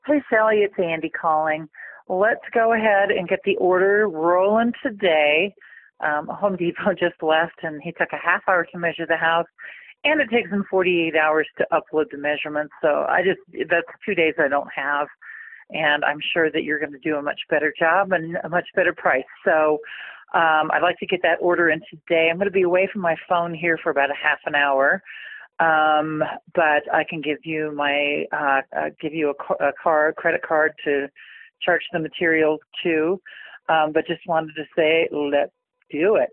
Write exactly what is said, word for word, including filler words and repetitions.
Hey, Sally, it's Andy calling. Let's go ahead and get the order rolling today. Um, Home Depot just left, and he took a half hour to measure the house, and it takes him forty-eight hours to upload the measurements. So I just, that's two days I don't have, and I'm sure that you're going to do a much better job and a much better price. So um, I'd like to get that order in today. I'm going to be away from my phone here for about a half an hour. Um, but I can give you my, uh, uh, give you a, ca- a card, credit card to charge the materials to. Um, but just wanted to say, let's do it.